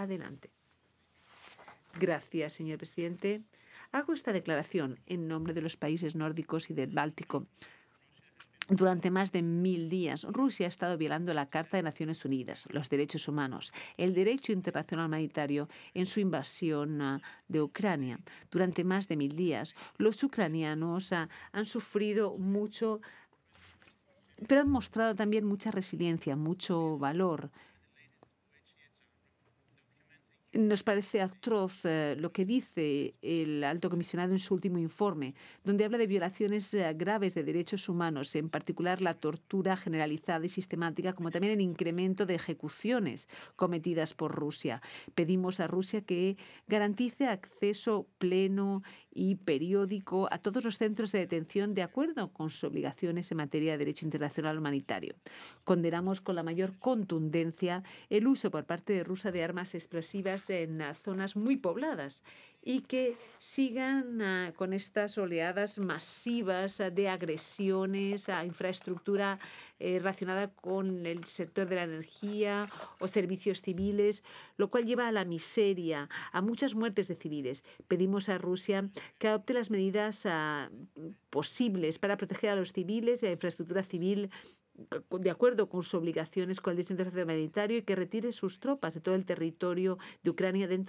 Adelante. Gracias, señor presidente. Hago esta declaración en nombre de los países nórdicos y del Báltico. Durante más de 1000 días, Rusia ha estado violando la Carta de Naciones Unidas, los derechos humanos, el derecho internacional humanitario en su invasión de Ucrania. Durante más de 1000 días, los ucranianos han sufrido mucho, pero han mostrado también mucha resiliencia, mucho valor. Nos parece atroz lo que dice el alto comisionado en su último informe, donde habla de violaciones graves de derechos humanos, en particular la tortura generalizada y sistemática, como también el incremento de ejecuciones cometidas por Rusia. Pedimos a Rusia que garantice acceso pleno y periódico a todos los centros de detención de acuerdo con sus obligaciones en materia de derecho internacional humanitario. Condenamos con la mayor contundencia el uso por parte de Rusia de armas explosivas en zonas muy pobladas y que sigan con estas oleadas masivas de agresiones a infraestructura relacionada con el sector de la energía o servicios civiles, lo cual lleva a la miseria, a muchas muertes de civiles. Pedimos a Rusia que adopte las medidas posibles para proteger a los civiles y a la infraestructura civil de acuerdo con sus obligaciones con el derecho internacional humanitario y que retire sus tropas de todo el territorio de Ucrania dentro